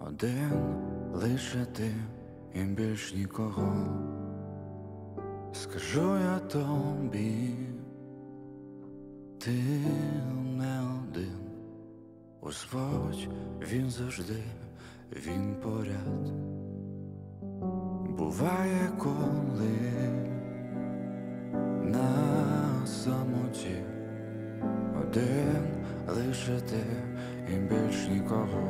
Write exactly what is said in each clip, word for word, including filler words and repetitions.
Один лише ти і більш нікого. Скажу я тобі, ти не один. Господь, він завжди, він поряд. Буває, коли на самоті один лише ти і більш нікого.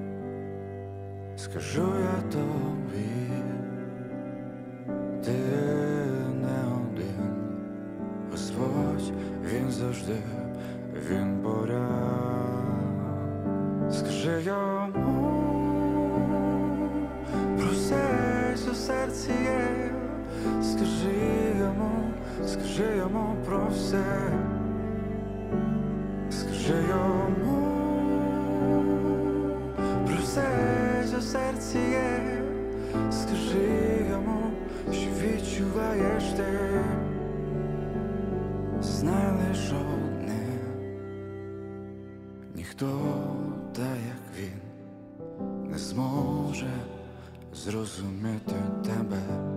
Скажу я тобі, ти не один. Господь, він завжди, він поряд. Скажи йому про все, що в серці є. Скажи йому, скажи йому про все. Скажи йому про все, що в серці є. Скажи йому, що відчуваєш ти. Знай лиш одне, ніхто так як він не зможе зрозуміти тебе.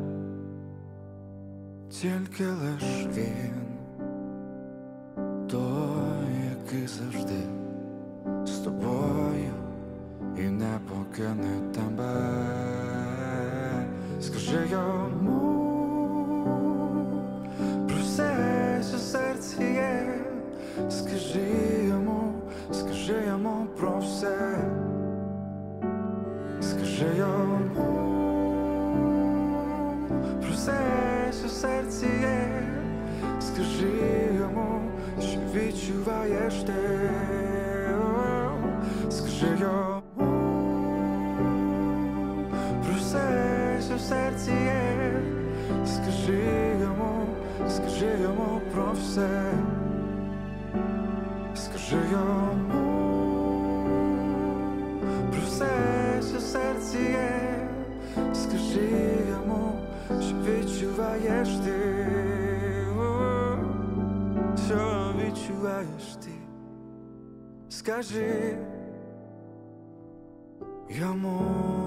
Тільки лиш він, той, який завжди з тобою і не покине тебе. Скажи йому про все, що в серці є. Скажи йому, скажи йому про все. Скажи йому про все, що в серці є. Скажи йому, що відчуваєш ти. Скажи йому про все, що в серці є. Скажи йому, скажи йому про все. Скажи йому про все, що в серці є. Скажи йому, що відчуваєш ти. Що відчуваєш ти? Скажи йому.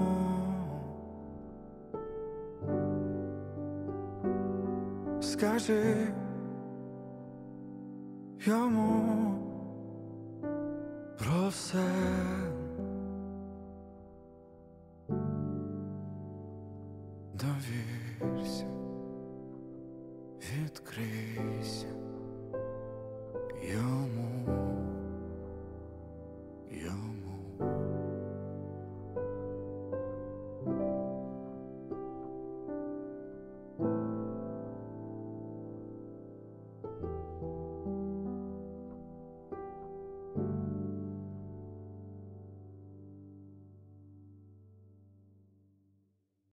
Скажи йому про все. Довір.